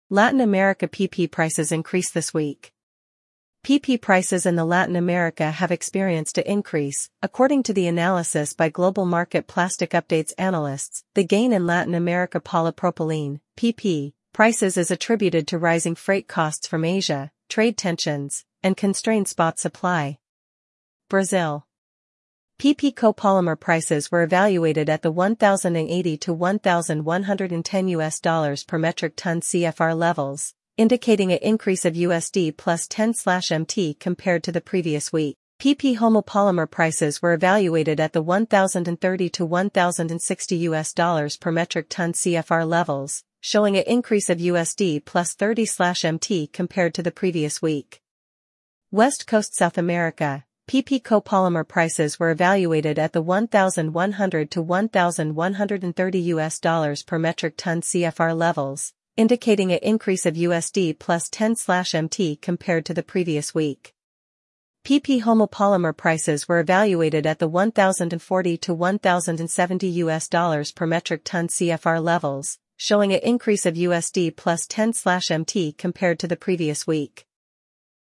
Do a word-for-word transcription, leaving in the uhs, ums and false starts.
Latin America P P prices increased this week. P P prices in the Latin America have experienced an increase, according to the analysis by Global Market Plastic Updates analysts. The gain in Latin America polypropylene (P P) prices is attributed to rising freight costs from Asia, trade tensions, and constrained spot supply. Brazil. P P copolymer prices were evaluated at the one thousand eighty to one thousand one hundred ten U S dollars per metric ton C F R levels, indicating an increase of U S D plus ten M T compared to the previous week. P P homopolymer prices were evaluated at the one thousand thirty to one thousand sixty U S dollars per metric ton C F R levels, showing an increase of U S D plus thirty M T compared to the previous week. West Coast South America. P P copolymer prices were evaluated at the one thousand one hundred to one thousand one hundred thirty U S dollars per metric ton C F R levels, indicating an increase of U S D plus ten M T compared to the previous week. P P homopolymer prices were evaluated at the one thousand forty to one thousand seventy U S dollars per metric ton C F R levels, showing an increase of U S D plus ten M T compared to the previous week.